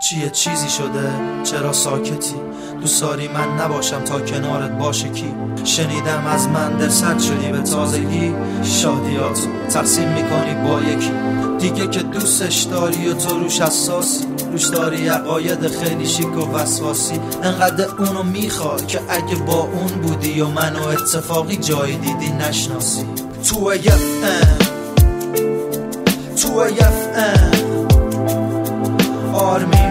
چیه چیزی شده؟ چرا ساکتی؟ دوست داری من نباشم تا کنارت باشه کی؟ شنیدم از من دل سرد شدی به تازگی، شادیات تقسیم میکنی با یکی دیگه که دوستش داری و تو روش حساسی، روش داری عقاید خیلی شیک و وسواسی. انقدر اونو میخوای که اگه با اون بودی و منو اتفاقی جایی دیدی نشناسی. تو آرمی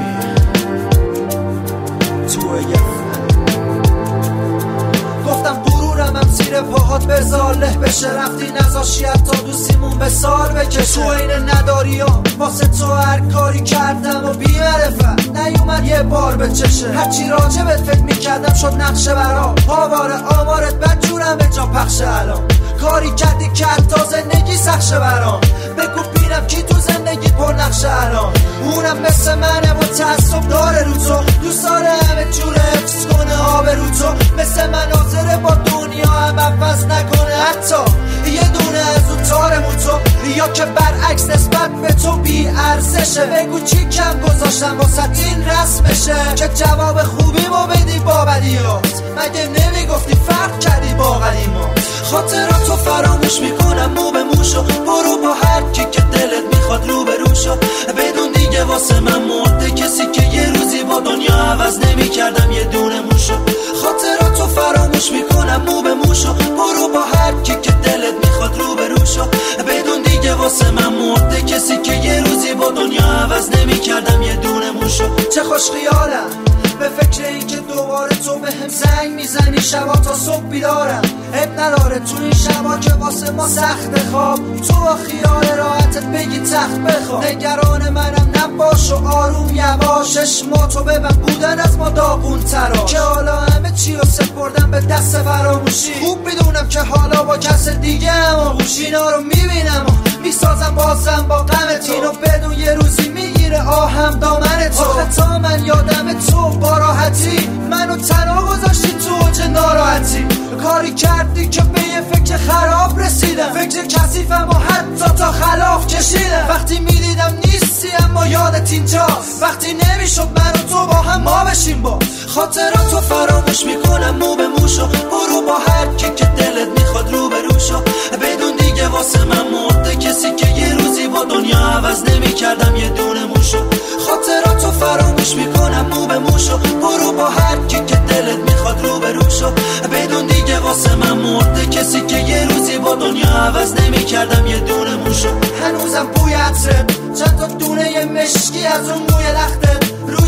گفتم غرورم هم زیر پاهات بذار له بشه، رفتی نذاشی تا دوستیمون به سال بکشه. تو این نداری ها واسه تو هر کاری کردم و بی معرفت نیومد یه بار به چشه. هرچی راجبت فکر میکردم شد نقشه برا آواره آمارت بدجورم به جا پخشه. الان کاری کردی کرد تا زندگی سخشه برام، بگو بینم کی تو زندگی پر نقشه الان. اونم مثل منه و تعصب داره رو تو، دوست داره همه جوره حفظ کنه آب رو تو، مثل مناظره با دنیا هم عوض نکنه حتی یه دونه از اون تارمون تو، یا که برعکس نسبت به تو بی ارزشه. بگو چی کم گذاشتم واسه این رسمشه که جواب خوبی ما بدی با بدیات، مگه نمیگفتی فرق کردی با قدیمات. خاطراتو فراموش میکنم مو به موشو، برو با هر کی که دلت میخواد رو به روشو، بدون دیگه واسه من مرده کسی که یه روزی با دنیا عوض نمیکردم یه دونه موشو. خاطراتو فراموش میکنم مو به موشو، برو با هر کی که دلت میخواد رو به روشو، بدون دیگه واسه من مرده کسی که یه روزی با دنیا عوض نمیکردم یه دونه موشو. چه خوش خیالم به فکر این که دوباره تو به هم زنگ میزنی شبا تا صبح بیدارم. اب نداره تو این شبا که واسه ما سخت خواب، تو با خیال راحتت بگی تخت بخواب. نگران منم نباش و آروم یواش، چشماتو ببن بودن از ما داغون ترا، که حالا همه چی رو سپردم به دست فراموشی. خوب میدونم که حالا با کس دیگه هم آغوشی، اینا رو میبینم و میسازم بازم با غمت، اینو بدون یه روزی میگیره آهم دامن تو. آخه تا من یادم تو با راحتی منو تنها گذاشتی تو اوج ناراحتی، کاری کردی که به یه فکر خراب رسیدم، فکر کثیفم و حتی تا خلاف کشیدم. وقتی میدیدم نیستی اما یادت اینجاست، وقتی نمیشد من و تو با هم ما بشیم با. خاطراتو فراموش میکنم مو به موشو، برو با هر کی که دلت میخواد رو به روشو، بدون دیگه واسه من مرده کسی که یه روزی با دنیا عوض نمیکردم یه دونه موشو. خاطراتو فراموش میکنم مو به موشو، برو با هر کی که دلت میخواد رو به روشو، بدون دیگه واسه من مرده کسی که یه روزی با دنیا عوض نمیکردم یه دونه موشو. هنوزم بوی عطرت، چند تا دونه مشکی از اون موی لختت روی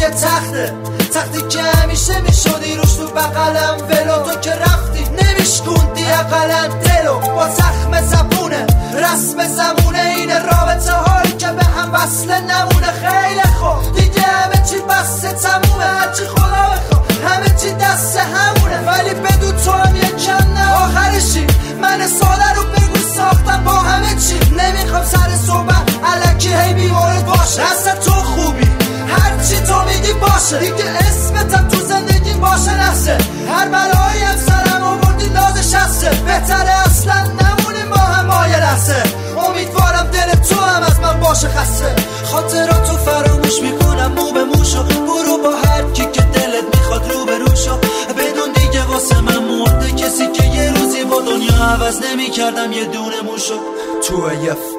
تختی که همیشه میشدی روش تو بغلم ولو، تو که رفتی نمیشکوندی اقلن دلو. با زخم زبونه رسم زمونه این رابطه هایی که به هم وصل نمونه. خیلی خوب دیگه همه چی بسته تمومه، هرچی خدا بخواه همه چی دست همونه، ولی بدو تو هم یکم نه آخرشی. من ساده رو بگو ساختم با همه چی، نمیخوام سر صحبت الکی هی بیمارد باشه. اصلا تو خوبی هرچی تو میگی باشه، دیگه اسمتم تو زندگی باشه نفسه. هر بلایی هم سرم آوردی نازش هسته، بهتره اصلا نمونیم با هم آیه لحظه. امیدوارم دل تو هم از من باشه خسته. خاطراتو فراموش میکنم مو به موشو، برو با هر کی که دلت میخواد رو به روشو، بدون دیگه واسه من مرده کسی که یه روزی با دنیا عوض نمیکردم یه دونه موشو. تو